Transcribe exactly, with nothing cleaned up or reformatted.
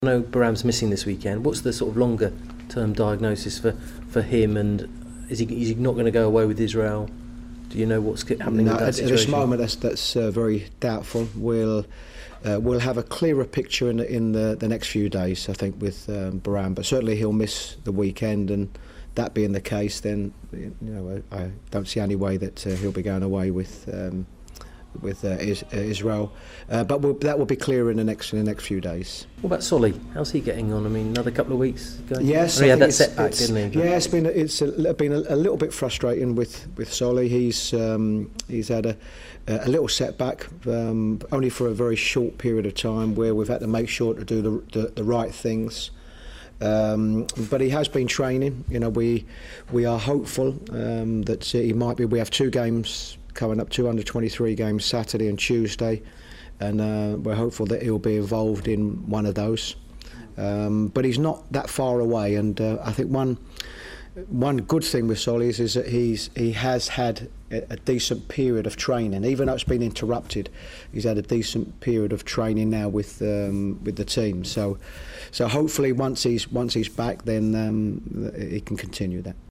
I know Baram's missing this weekend. What's the sort of longer term diagnosis for, for him, and is he, is he not going to go away with Israel? Do you know what's happening no, with that at, situation? At this moment, that's, that's uh, very doubtful. We'll uh, we'll have a clearer picture in, the, in the, the next few days, I think, with um, Baram. But certainly he'll miss the weekend, and that being the case, then you know I, I don't see any way that uh, he'll be going away with um, with uh, is, uh, Israel. Uh, but we'll, that will be clearer in the next in the next few days. What about Solly? How's he getting on? I mean, another couple of weeks ago? Yes, oh, he I had that it's, setback, it's, didn't he? Yeah, it's been it's a, been a, a little bit frustrating with with Solly. He's um, he's had a a little setback, um, only for a very short period of time, where we've had to make sure to do the the, the right things. Um, but he has been training. You know, we we are hopeful um, that he might be. We have two games coming up, two under twenty-three games, Saturday and Tuesday, and uh, we're hopeful that he'll be involved in one of those. Um, but he's not that far away, and uh, I think one one good thing with Solly is, is that he's he has had a, a decent period of training, even though it's been interrupted. He's had a decent period of training now with um, with the team. So so hopefully once he's once he's back, then um, he can continue that.